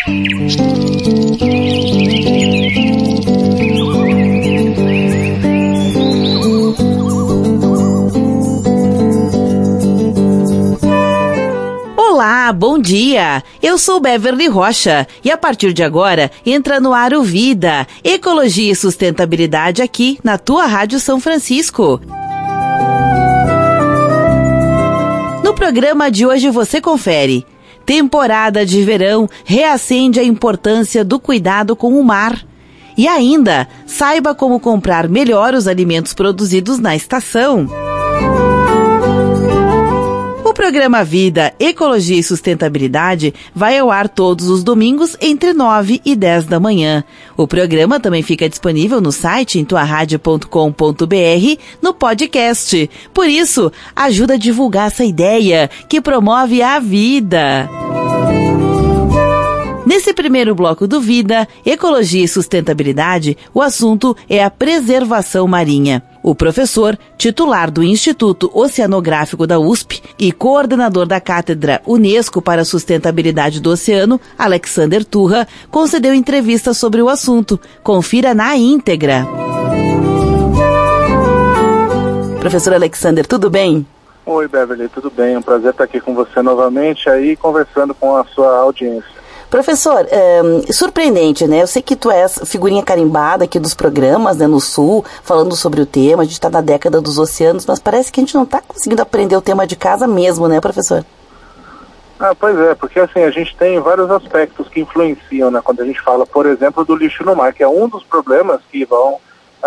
Olá, bom dia! Eu sou Beverly Rocha e a partir de agora entra no ar o Vida, Ecologia e Sustentabilidade aqui na tua Rádio São Francisco. No programa de hoje você confere: temporada de verão reacende a importância do cuidado com o mar. E ainda, saiba como comprar melhor os alimentos produzidos na estação. O programa Vida, Ecologia e Sustentabilidade vai ao ar todos os domingos entre 9 e 10 da manhã. O programa também fica disponível no site em tuaradio.com.br no podcast. Por isso, ajuda a divulgar essa ideia que promove a vida. Nesse primeiro bloco do Vida, Ecologia e Sustentabilidade, o assunto é a preservação marinha. O professor, titular do Instituto Oceanográfico da USP e coordenador da Cátedra Unesco para a Sustentabilidade do Oceano, Alexander Turra, concedeu entrevista sobre o assunto. Confira na íntegra. Professor Alexander, tudo bem? Oi, Beverly, tudo bem? É um prazer estar aqui com você novamente, aí conversando com a sua audiência. Professor, surpreendente, né? Eu sei que tu és figurinha carimbada aqui dos programas, né, no Sul, falando sobre o tema. A gente está na década dos oceanos, mas parece que a gente não está conseguindo aprender o tema de casa mesmo, né, professor? Pois é, porque assim, a gente tem vários aspectos que influenciam, né, quando a gente fala, por exemplo, do lixo no mar, que é um dos problemas que vão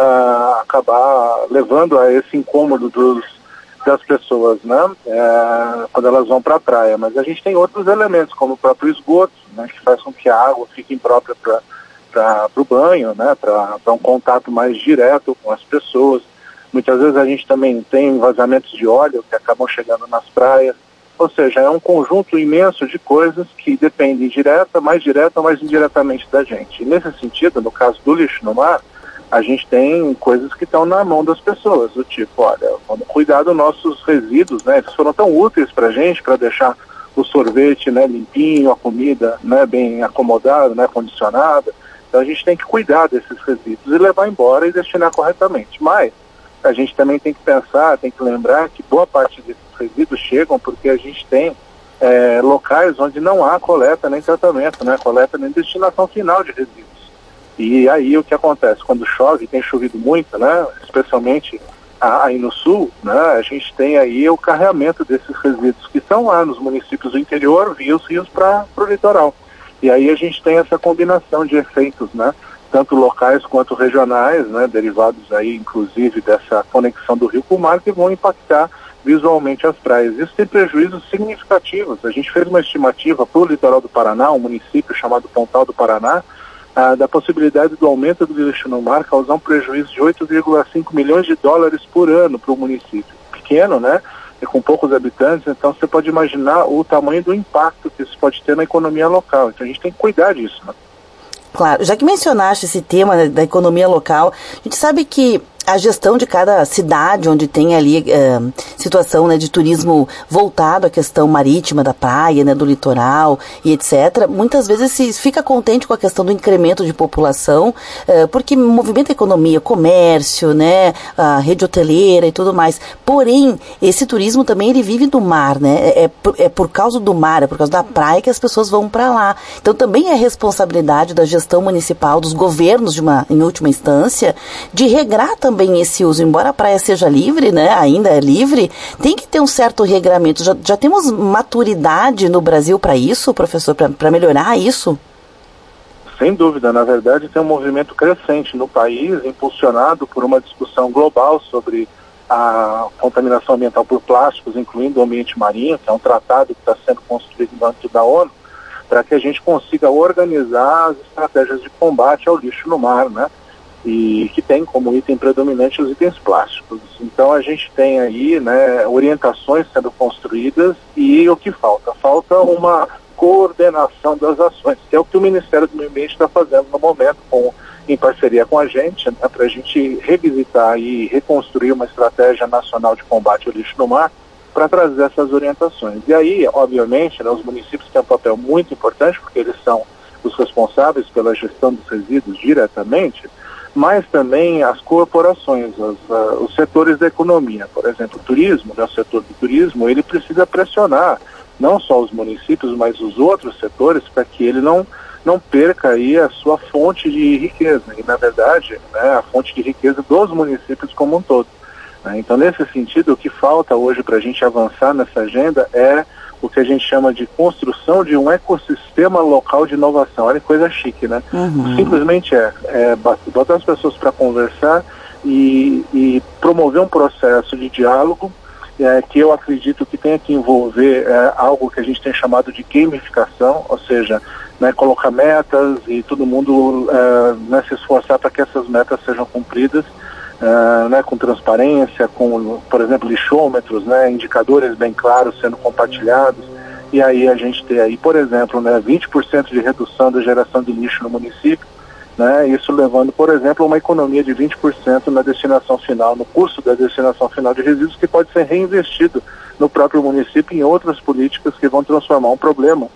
acabar levando a esse incômodo das pessoas, né, quando elas vão para a praia. Mas a gente tem outros elementos, como o próprio esgoto, né, que faz com que a água fique imprópria para o banho, né, para um contato mais direto com as pessoas. Muitas vezes a gente também tem vazamentos de óleo que acabam chegando nas praias. Ou seja, é um conjunto imenso de coisas que dependem mais direta ou mais indiretamente da gente. E nesse sentido, no caso do lixo no mar, a gente tem coisas que estão na mão das pessoas, do tipo, olha, vamos cuidar dos nossos resíduos, né? Eles foram tão úteis para a gente, para deixar o sorvete, né, limpinho, a comida, né, bem acomodada, né, condicionada. Então a gente tem que cuidar desses resíduos e levar embora e destinar corretamente. Mas a gente também tem que pensar, tem que lembrar que boa parte desses resíduos chegam porque a gente tem locais onde não há coleta nem tratamento, né, coleta nem destinação final de resíduos. E aí o que acontece? Quando chove, tem chovido muito, né, especialmente aí no sul, né, a gente tem aí o carreamento desses resíduos que são lá nos municípios do interior via os rios para o litoral. E aí a gente tem essa combinação de efeitos, né, tanto locais quanto regionais, né, derivados aí inclusive dessa conexão do rio com o mar, que vão impactar visualmente as praias. Isso tem prejuízos significativos. A gente fez uma estimativa para o litoral do Paraná, um município chamado Pontal do Paraná, da possibilidade do aumento do lixo no mar causar um prejuízo de 8,5 milhões de dólares por ano para o município. Pequeno, né? E com poucos habitantes, então você pode imaginar o tamanho do impacto que isso pode ter na economia local. Então a gente tem que cuidar disso, né? Claro, já que mencionaste esse tema da economia local, a gente sabe que a gestão de cada cidade onde tem ali situação, né, de turismo voltado à questão marítima da praia, né, do litoral e etc., muitas vezes se fica contente com a questão do incremento de população, porque movimenta a economia, comércio, né, a rede hoteleira e tudo mais. Porém, esse turismo também ele vive do mar, né? É por causa do mar, é por causa da praia que as pessoas vão para lá. Então também é responsabilidade da gestão municipal, dos governos em última instância, de regrar também esse uso, embora a praia seja livre, né, ainda é livre, tem que ter um certo regramento. Já temos maturidade no Brasil para isso, professor, para melhorar isso? Sem dúvida, na verdade tem um movimento crescente no país, impulsionado por uma discussão global sobre a contaminação ambiental por plásticos, incluindo o ambiente marinho, que é um tratado que está sendo construído no âmbito da ONU, para que a gente consiga organizar as estratégias de combate ao lixo no mar, né? E que tem como item predominante os itens plásticos. Então a gente tem aí, né, orientações sendo construídas e o que falta? Falta uma coordenação das ações, que é o que o Ministério do Meio Ambiente está fazendo no momento, em parceria com a gente, né, para a gente revisitar e reconstruir uma estratégia nacional de combate ao lixo no mar, para trazer essas orientações. E aí, obviamente, né, os municípios têm um papel muito importante, porque eles são os responsáveis pela gestão dos resíduos diretamente, mas também as corporações, os setores da economia. Por exemplo, o turismo, né, o setor do turismo, ele precisa pressionar não só os municípios, mas os outros setores, para que ele não perca aí a sua fonte de riqueza, e na verdade, né, a fonte de riqueza dos municípios como um todo. Né? Então, nesse sentido, o que falta hoje para a gente avançar nessa agenda é o que a gente chama de construção de um ecossistema local de inovação. Olha que coisa chique, né? Simplesmente botar as pessoas para conversar e promover um processo de diálogo que eu acredito que tenha que envolver algo que a gente tem chamado de gamificação, ou seja, né, colocar metas e todo mundo né, se esforçar para que essas metas sejam cumpridas, né, com transparência, com, por exemplo, lixômetros, né, indicadores bem claros sendo compartilhados, e aí a gente ter aí, por exemplo, né, 20% de redução da geração de lixo no município, né, isso levando, por exemplo, a uma economia de 20% na destinação final, no custo da destinação final de resíduos, que pode ser reinvestido no próprio município em outras políticas que vão transformar um problema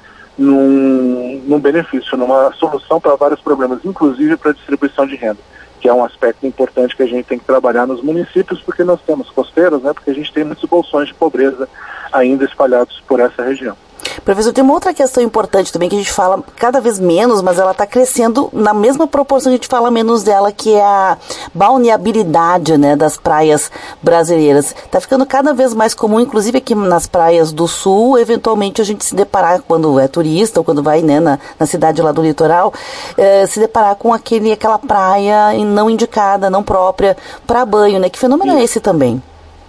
num benefício, numa solução para vários problemas, inclusive para a distribuição de renda, que é um aspecto importante que a gente tem que trabalhar nos municípios, porque nós temos costeiros, né, porque a gente tem muitos bolsões de pobreza ainda espalhados por essa região. Professor, tem uma outra questão importante também que a gente fala cada vez menos, mas ela está crescendo na mesma proporção que a gente fala menos dela, que é a balneabilidade, né, das praias brasileiras. Está ficando cada vez mais comum, inclusive aqui nas praias do sul, eventualmente a gente se deparar, quando é turista ou quando vai, né, na cidade lá do litoral, se deparar com aquela praia não indicada, não própria para banho, né? Que fenômeno é esse também?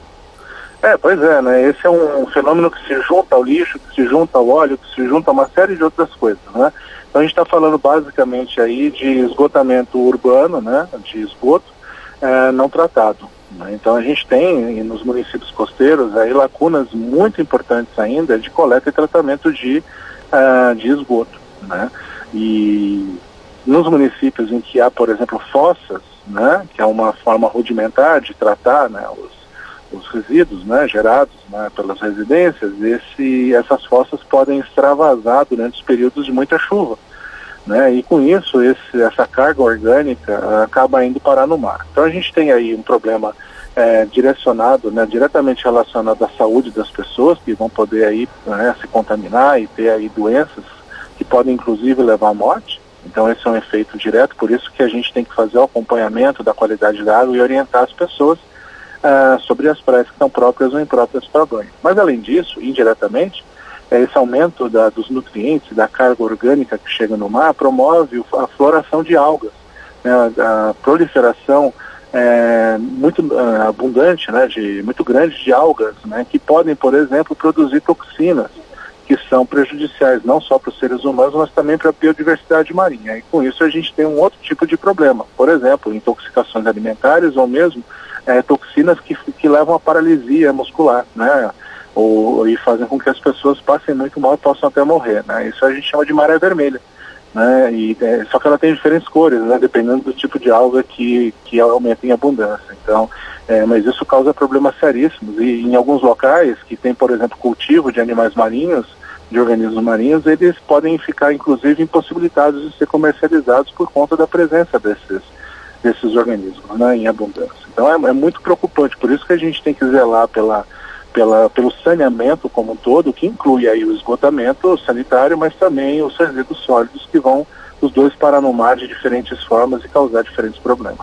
Pois é, né? Esse é um fenômeno que se junta ao lixo, que se junta ao óleo, que se junta a uma série de outras coisas, né? Então a gente está falando basicamente aí de esgotamento urbano, né? De esgoto não tratado. Né? Então a gente tem nos municípios costeiros aí lacunas muito importantes ainda de coleta e tratamento de esgoto, né? E nos municípios em que há, por exemplo, fossas, né? Que é uma forma rudimentar de tratar, né? Os resíduos, né, gerados, né, pelas residências, essas fossas podem extravasar durante os períodos de muita chuva, né, e com isso essa carga orgânica acaba indo parar no mar. Então a gente tem aí um problema direcionado, né, diretamente relacionado à saúde das pessoas, que vão poder aí, né, se contaminar e ter aí doenças que podem inclusive levar à morte. Então esse é um efeito direto, por isso que a gente tem que fazer o acompanhamento da qualidade da água e orientar as pessoas sobre as praias que são próprias ou impróprias para banho. Mas além disso, indiretamente, esse aumento dos nutrientes, da carga orgânica que chega no mar, promove a floração de algas, né, a proliferação muito abundante, né, muito grande de algas, né, que podem, por exemplo, produzir toxinas que são prejudiciais não só para os seres humanos, mas também para a biodiversidade marinha. E com isso a gente tem um outro tipo de problema, por exemplo, intoxicações alimentares ou mesmo toxinas que levam à paralisia muscular, né? E fazem com que as pessoas passem muito mal e possam até morrer, né? Isso a gente chama de maré vermelha, né? Só que ela tem diferentes cores, né? Dependendo do tipo de alga que aumenta em abundância. Então, mas isso causa problemas seríssimos. E em alguns locais que tem, por exemplo, cultivo de animais marinhos, de organismos marinhos, eles podem ficar, inclusive, impossibilitados de ser comercializados por conta da presença desses organismos, né, em abundância. Então é muito preocupante, por isso que a gente tem que zelar pelo saneamento como um todo, que inclui aí o esgotamento sanitário, mas também os resíduos sólidos que vão os dois parar no mar de diferentes formas e causar diferentes problemas.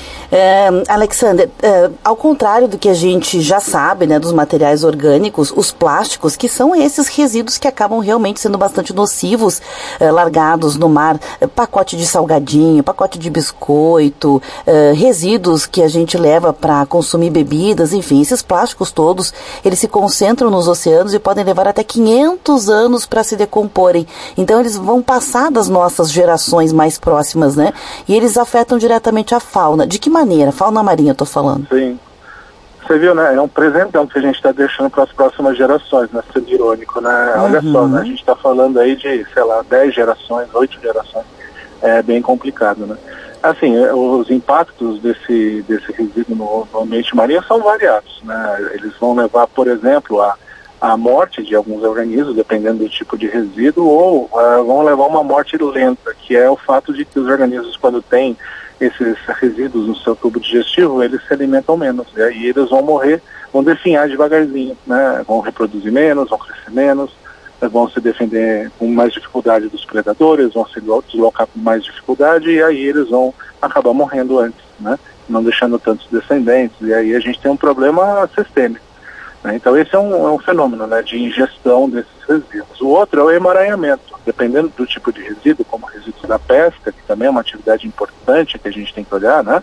Alexander, ao contrário do que a gente já sabe, né, dos materiais orgânicos, os plásticos, que são esses resíduos que acabam realmente sendo bastante nocivos, largados no mar, pacote de salgadinho, pacote de biscoito, resíduos que a gente leva para consumir bebidas, enfim, esses plásticos todos, eles se concentram nos oceanos e podem levar até 500 anos para se decomporem. Então eles vão passar das nossas gerações mais próximas, né? E eles afetam diretamente a fauna. De que maneira? Fauna marinha, eu tô falando. Sim. Você viu, né? É um presentão que a gente está deixando para as próximas gerações, né? Sendo irônico, né? Olha só, né? A gente está falando aí de, 10 gerações, 8 gerações. É bem complicado, né? Assim, os impactos desse resíduo no ambiente marinho são variados, né? Eles vão levar, por exemplo, a a morte de alguns organismos, dependendo do tipo de resíduo, ou vão levar a uma morte lenta, que é o fato de que os organismos, quando têm esses resíduos no seu tubo digestivo, eles se alimentam menos, e aí eles vão morrer, vão definhar devagarzinho, né? Vão reproduzir menos, vão crescer menos, vão se defender com mais dificuldade dos predadores, vão se deslocar com mais dificuldade, e aí eles vão acabar morrendo antes, né? Não deixando tantos descendentes, e aí a gente tem um problema sistêmico, né? Então esse é um fenômeno, né, de ingestão desses resíduos. O outro é o emaranhamento, dependendo do tipo de resíduo, como resíduos da pesca, que também é uma atividade importante que a gente tem que olhar, né?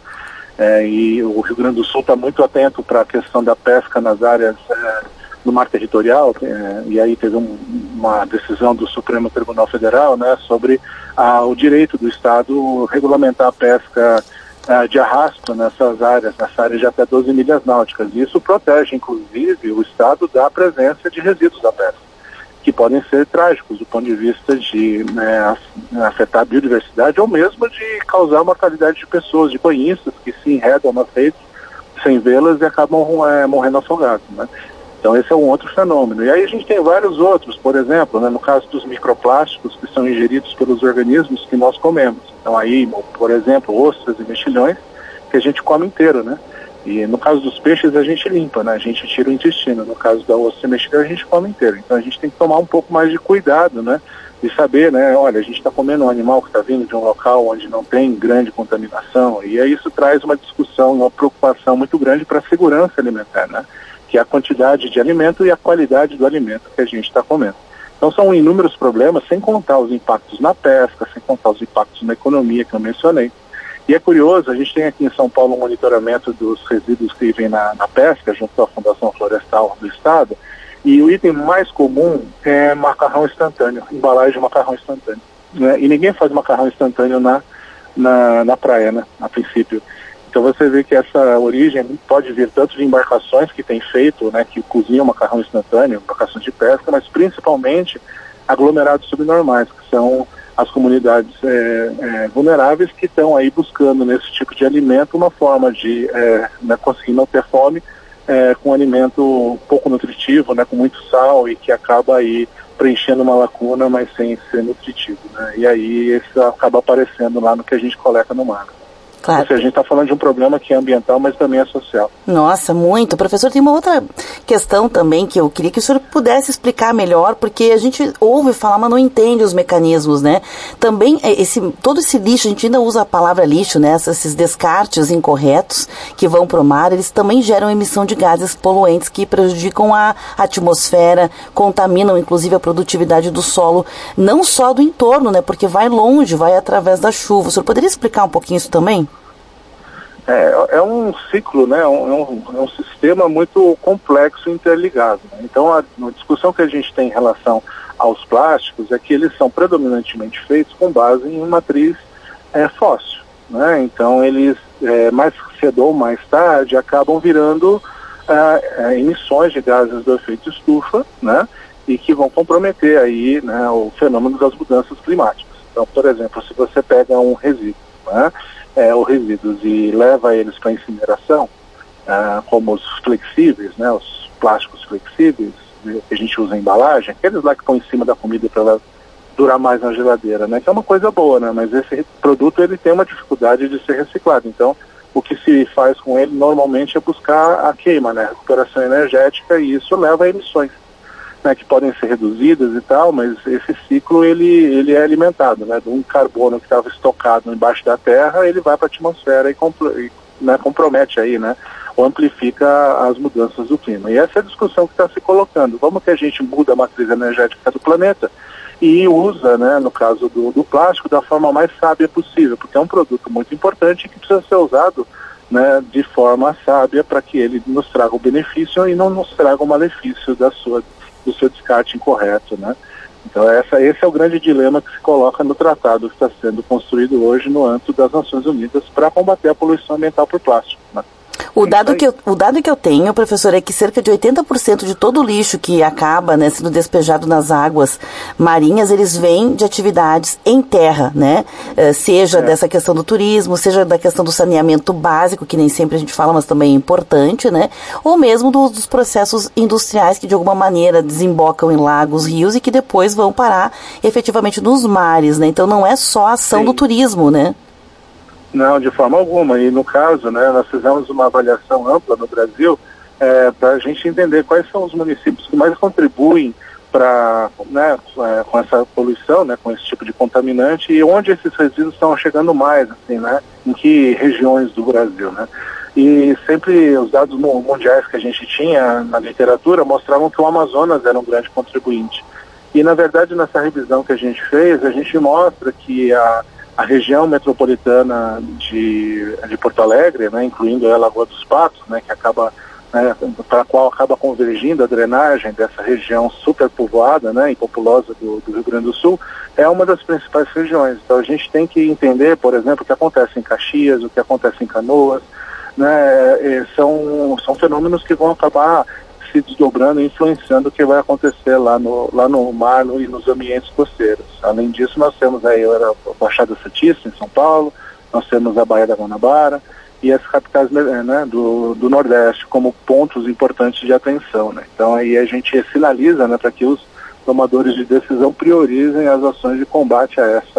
E o Rio Grande do Sul está muito atento para a questão da pesca nas áreas do mar territorial, e aí teve uma decisão do Supremo Tribunal Federal, né, sobre o direito do Estado regulamentar a pesca de arrasto nessa área de até 12 milhas náuticas. E isso protege, inclusive, o Estado da presença de resíduos da pesca, que podem ser trágicos do ponto de vista de afetar a biodiversidade ou mesmo de causar mortalidade de pessoas, de banhistas que se enredam nas redes sem vê-las e acabam morrendo afogados, né? Então esse é um outro fenômeno. E aí a gente tem vários outros, por exemplo, né, no caso dos microplásticos que são ingeridos pelos organismos que nós comemos. Então aí, por exemplo, ostras e mexilhões que a gente come inteiro, né? E no caso dos peixes a gente limpa, né? A gente tira o intestino. No caso da ostra e mexilhão a gente come inteiro. Então a gente tem que tomar um pouco mais de cuidado, né? De saber, né? Olha, a gente está comendo um animal que está vindo de um local onde não tem grande contaminação. E aí isso traz uma discussão, uma preocupação muito grande para a segurança alimentar, né? Que é a quantidade de alimento e a qualidade do alimento que a gente está comendo. Então são inúmeros problemas, sem contar os impactos na pesca, sem contar os impactos na economia que eu mencionei. E é curioso, a gente tem aqui em São Paulo um monitoramento dos resíduos que vêm na pesca, junto à Fundação Florestal do Estado, e o item mais comum é macarrão instantâneo, embalagem de macarrão instantâneo, né? E ninguém faz macarrão instantâneo na praia, né, a princípio. Então você vê que essa origem pode vir tanto de embarcações que têm feito, né, que cozinham macarrão instantâneo, embarcações de pesca, mas principalmente aglomerados subnormais, que são as comunidades vulneráveis que estão aí buscando nesse tipo de alimento uma forma de conseguir não ter fome com alimento pouco nutritivo, né, com muito sal e que acaba aí preenchendo uma lacuna, mas sem ser nutritivo, né? E aí isso acaba aparecendo lá no que a gente coleta no mar. Claro. Ou seja, a gente está falando de um problema que é ambiental, mas também é social. Nossa, muito. Professor, tem uma outra questão também que eu queria que o senhor pudesse explicar melhor, porque a gente ouve falar, mas não entende os mecanismos, né? Também, todo esse lixo, a gente ainda usa a palavra lixo, né? Esses descartes incorretos que vão para o mar, eles também geram emissão de gases poluentes que prejudicam a atmosfera, contaminam, inclusive, a produtividade do solo, não só do entorno, né? Porque vai longe, vai através da chuva. O senhor poderia explicar um pouquinho isso também? É um ciclo, né? É um sistema muito complexo e interligado, né? Então a discussão que a gente tem em relação aos plásticos é que eles são predominantemente feitos com base em matriz fóssil, né? Então eles mais cedo ou mais tarde acabam virando emissões de gases do efeito estufa, né? E que vão comprometer aí, né, o fenômeno das mudanças climáticas. Então, por exemplo, se você pega um resíduo, né, os resíduos e leva eles para incineração, como os flexíveis, né, os plásticos flexíveis que a gente usa em embalagem, aqueles lá que estão em cima da comida para ela durar mais na geladeira, né, que é uma coisa boa, né, mas esse produto ele tem uma dificuldade de ser reciclado. Então, o que se faz com ele normalmente é buscar a queima, né, a recuperação energética, e isso leva a emissões, né, que podem ser reduzidas e tal, mas esse ciclo ele é alimentado, né, de um carbono que estava estocado embaixo da terra, ele vai para a atmosfera e né, compromete aí, né, ou amplifica as mudanças do clima. E essa é a discussão que está se colocando. Como que a gente muda a matriz energética do planeta e usa, né, no caso do plástico, da forma mais sábia possível, porque é um produto muito importante que precisa ser usado, né, de forma sábia para que ele nos traga o benefício e não nos traga o malefício do seu descarte incorreto, né? Então esse é o grande dilema que se coloca no tratado que está sendo construído hoje no âmbito das Nações Unidas para combater a poluição ambiental por plástico, né? O dado que eu tenho, professor, é que cerca de 80% de todo o lixo que acaba, né, sendo despejado nas águas marinhas, eles vêm de atividades em terra, né? Seja dessa questão do turismo, seja da questão do saneamento básico, que nem sempre a gente fala, mas também é importante, né? Ou mesmo dos processos industriais que de alguma maneira desembocam em lagos, rios e que depois vão parar efetivamente nos mares, né? Então não é só a ação do turismo, né? Não, de forma alguma. E no caso, né, nós fizemos uma avaliação ampla no Brasil para a gente entender quais são os municípios que mais contribuem né, com essa poluição, né, com esse tipo de contaminante e onde esses resíduos estão chegando mais, assim, né, em que regiões do Brasil, né. E sempre os dados mundiais que a gente tinha na literatura mostravam que o Amazonas era um grande contribuinte. E, na verdade, nessa revisão que a gente fez, a gente mostra que a região metropolitana de Porto Alegre, né, incluindo a Lagoa dos Patos, né, que acaba, né, para a qual acaba convergindo a drenagem dessa região superpovoada, né, e populosa do Rio Grande do Sul, é uma das principais regiões. Então a gente tem que entender, por exemplo, o que acontece em Caxias, o que acontece em Canoas, né, são fenômenos que vão acabar se desdobrando e influenciando o que vai acontecer lá no mar e nos ambientes costeiros. Além disso, nós temos aí a Baixada Santista, em São Paulo, nós temos a Baía da Guanabara e as capitais, né, do Nordeste como pontos importantes de atenção, né? Então aí a gente sinaliza, né, para que os tomadores de decisão priorizem as ações de combate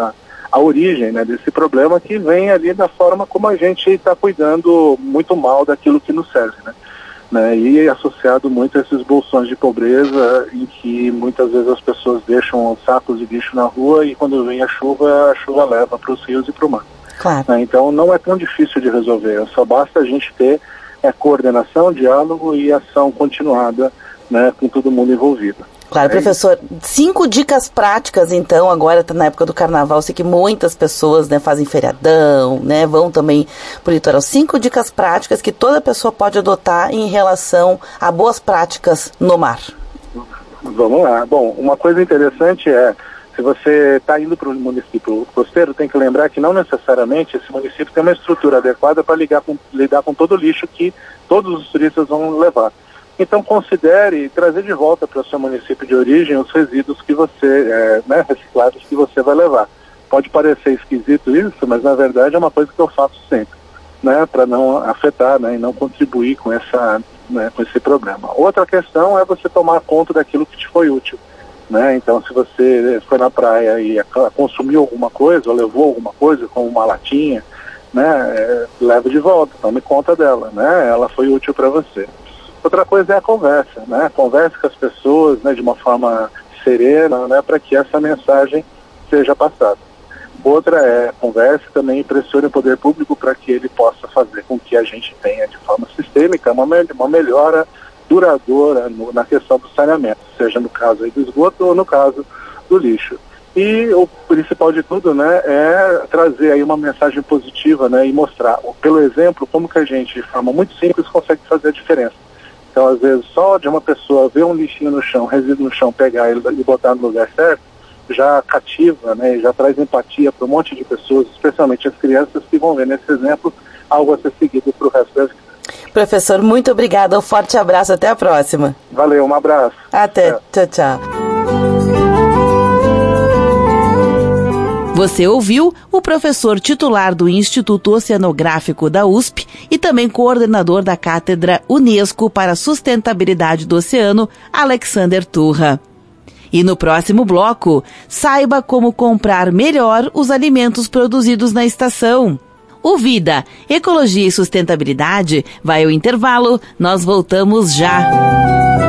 a origem, né, desse problema que vem ali da forma como a gente está cuidando muito mal daquilo que nos serve, né? E associado muito a esses bolsões de pobreza em que muitas vezes as pessoas deixam sacos de lixo na rua e quando vem a chuva leva para os rios e para o mar. Claro. Então não é tão difícil de resolver, só basta a gente ter coordenação, diálogo e ação continuada, né, com todo mundo envolvido. Claro, professor. 5 dicas práticas, então, agora está na época do carnaval, sei que muitas pessoas, né, fazem feriadão, né, vão também para o litoral. 5 dicas práticas que toda pessoa pode adotar em relação a boas práticas no mar. Vamos lá. Bom, uma coisa interessante se você está indo para um município costeiro, tem que lembrar que não necessariamente esse município tem uma estrutura adequada para lidar com todo o lixo que todos os turistas vão levar. Então considere trazer de volta para o seu município de origem os resíduos que você, reciclados que você vai levar. Pode parecer esquisito isso, mas na verdade é uma coisa que eu faço sempre, né, para não afetar, né, e não contribuir com com esse problema. Outra questão é você tomar conta daquilo que te foi útil, né? Então se você foi na praia e consumiu alguma coisa ou levou alguma coisa, como uma latinha, né, leve de volta, tome conta dela, né? Ela foi útil para você. Outra coisa é a conversa, né? Converse com as pessoas, né, de uma forma serena, né, para que essa mensagem seja passada. Outra é converse também e pressione o poder público para que ele possa fazer com que a gente tenha de forma sistêmica uma melhora duradoura na questão do saneamento, seja no caso aí do esgoto ou no caso do lixo. E o principal de tudo, né, é trazer aí uma mensagem positiva, né, e mostrar, pelo exemplo, como que a gente, de forma muito simples, consegue fazer a diferença. Então, às vezes, só de uma pessoa ver um lixinho no chão, resíduo no chão, pegar ele e botar no lugar certo, já cativa, né, e já traz empatia para um monte de pessoas, especialmente as crianças que vão ver nesse exemplo algo a ser seguido para o resto da vida. Professor, muito obrigada, um forte abraço, até a próxima. Valeu, um abraço. Até, tchau, tchau. Você ouviu o professor titular do Instituto Oceanográfico da USP e também coordenador da Cátedra Unesco para a Sustentabilidade do Oceano, Alexander Turra. E no próximo bloco, saiba como comprar melhor os alimentos produzidos na estação. O Vida, Ecologia e Sustentabilidade vai ao intervalo, nós voltamos já.